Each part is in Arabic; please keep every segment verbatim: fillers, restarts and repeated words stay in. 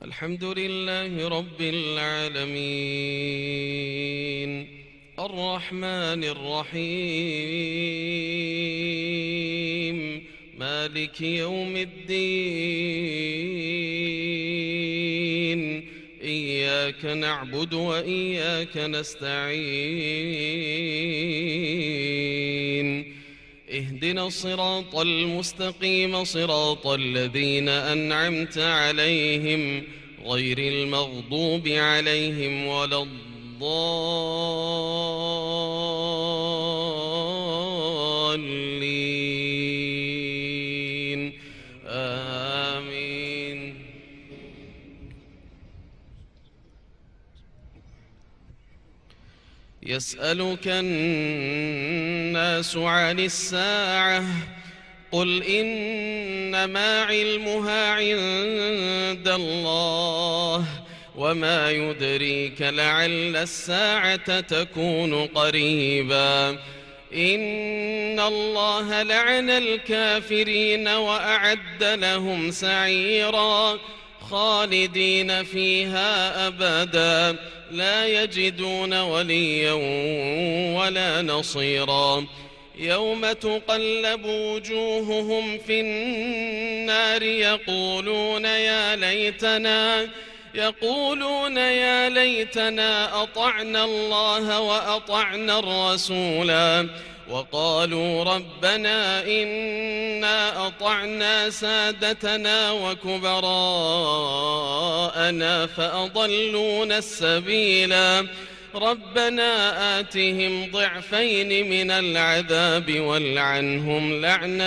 الحمد لله رب العالمين الرحمن الرحيم مالك يوم الدين إياك نعبد وإياك نستعين اهدنا الصراط المستقيم صراط الذين أنعمت عليهم غير المغضوب عليهم ولا الضالين آمين. يسألك الناس عن الساعة قل إنما علمها عند الله وما يدريك لعل الساعة تكون قريبا إن الله لعن الكافرين وأعد لهم سعيرا خالدين فيها أبدا لا يجدون وليا ولا نصيرا يوم تقلب وجوههم في النار يقولون يا ليتنا يقولون يا ليتنا أطعنا الله وأطعنا الرسولا وقالوا ربنا إنا أطعنا سادتنا وكبراءنا فأضلونا السبيلا ربنا آتهم ضعفين من العذاب والعنهم لعنا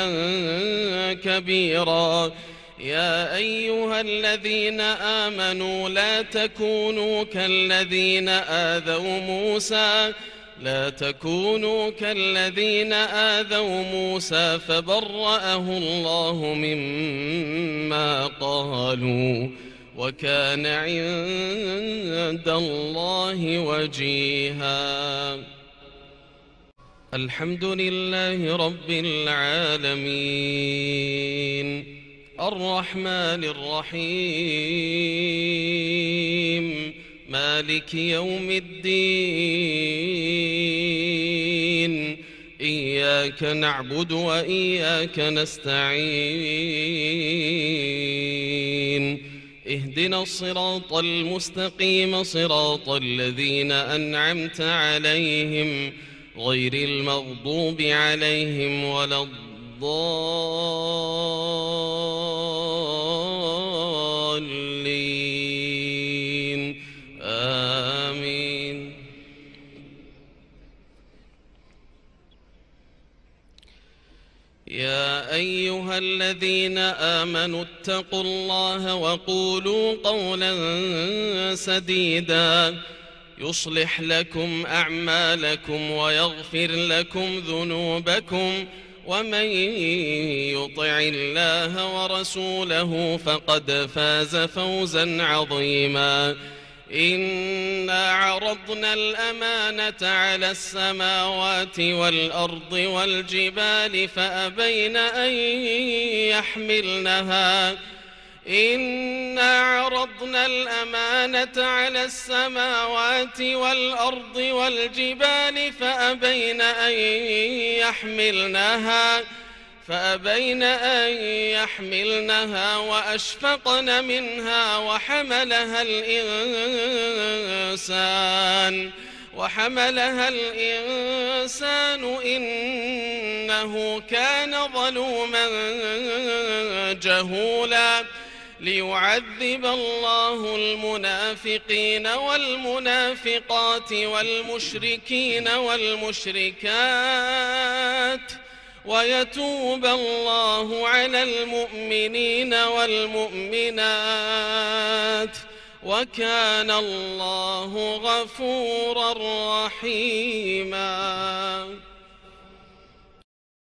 كبيرا يا أيها الذين آمنوا لا تكونوا كالذين آذوا موسى لا تكونوا كالذين آذوا موسى فبرأه الله مما قالوا وكان عند الله وجيها. الحمد لله رب العالمين الرحمن الرحيم مالك يوم الدين إياك نعبد وإياك نستعين اهدنا الصراط المستقيم صراط الذين أنعمت عليهم غير المغضوب عليهم ولا الضالين آمين. يا أيها الذين آمنوا اتقوا الله وقولوا قولا سديدا يصلح لكم أعمالكم ويغفر لكم ذنوبكم ومن يطع الله ورسوله فقد فاز فوزا عظيما إنا عرضنا الأمانة على السماوات والأرض والجبال فأبين أن يحملنها إنا عرضنا الأمانة على السماوات والأرض والجبال فأبين أن يحملنها فأبين أن يحملنها وأشفقن منها وحملها الإنسان وحملها الإنسان إنه كان ظلوما جهولا ليعذب الله المنافقين والمنافقات والمشركين والمشركات ويتوب الله على المؤمنين والمؤمنات وكان الله غفورا رحيما.